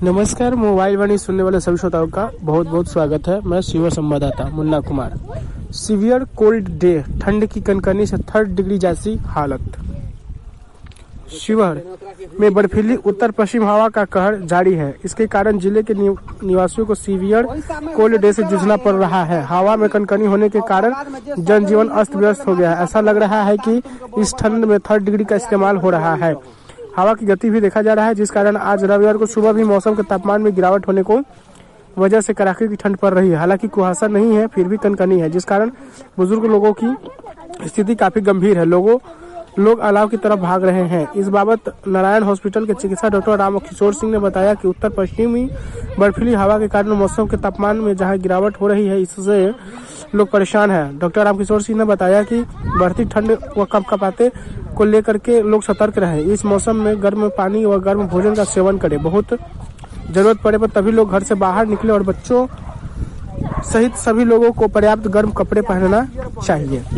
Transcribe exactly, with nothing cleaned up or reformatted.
नमस्कार, मोबाइल वाणी सुनने वाले सभी श्रोताओं का बहुत बहुत स्वागत है। मैं शिवर संवाददाता Munna Kumar. Severe cold day, ठंड की कनकनी से थर्ड डिग्री जैसी हालत। शिवहर में बर्फीली उत्तर पश्चिम हवा का कहर जारी है। इसके कारण जिले के निवासियों को सीवियर कोल्ड डे से जूझना पड़ रहा है। हवा में कनकनी होने के कारण जनजीवन अस्त व्यस्त हो गया है। ऐसा लग रहा है कि इस ठंड में थर्ड डिग्री का इस्तेमाल हो रहा है। हवा की गति भी देखा जा रहा है, जिस कारण आज रविवार को सुबह भी मौसम के तापमान में गिरावट होने को वजह से कड़ाके की ठंड पड़ रही है। हालांकि कुहासा नहीं है, फिर भी कनकनी है, जिस कारण बुजुर्ग लोगों की स्थिति काफी गंभीर है। लोगों लोग अलाव की तरफ भाग रहे हैं। इस बाबत नारायण हॉस्पिटल के चिकित्सक डॉक्टर राम किशोर सिंह ने बताया कि उत्तर पश्चिमी बर्फीली हवा के कारण मौसम के तापमान में जहां गिरावट हो रही है, इससे लोग परेशान हैं। डॉक्टर राम किशोर सिंह ने बताया कि बढ़ती ठंड व कपकपाते को लेकर के लोग सतर्क रहे। इस मौसम में गर्म पानी व गर्म भोजन का सेवन करें। बहुत जरूरत पड़े पर तभी लोग घर से बाहर निकले और बच्चों सहित सभी लोगों को पर्याप्त गर्म कपड़े पहनना चाहिए।